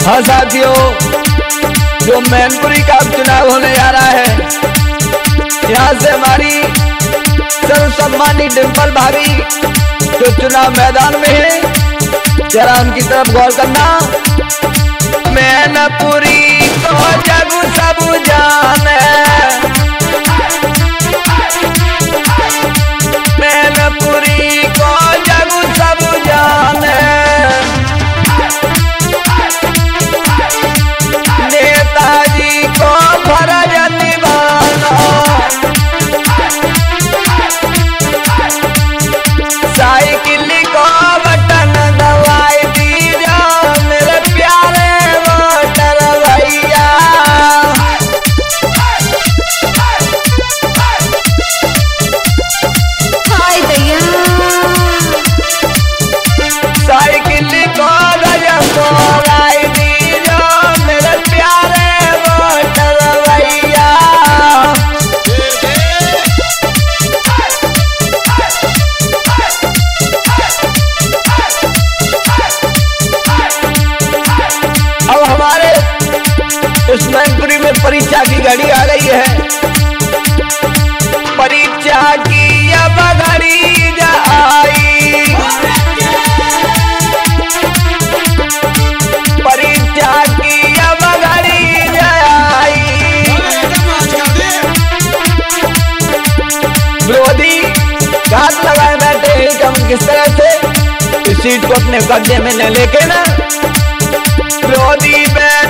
हाँ साथियों, जो मैनपुरी का चुनाव होने जा रहा है, यहाँ से हमारी सर्व सम्मानी डिम्पल भाभी जो चुनाव मैदान में है, जरा उनकी तरफ गौर करना। मैनपुरी को जग सब जाने, मैनपुरी को जग सब जाने, नेताजी को फर्ज निभाना, साइकिल को बटन दबाई दीजा मेरे प्यारे वोटर भैया। हाय दैया, साइकिल को दबाई दीजा मेरे प्यारे वोटर भैया। अब हमारे इस मैनपुरी में परीक्षा की घड़ी आ गई है, परीक्षा की अब घड़ी आई, परीक्षा की अब घड़ी आई। विरोधी घात लगाए बैठे हैं कि हम किस तरह से इस सीट को अपने कब्जे में न लेके ना, विरोधी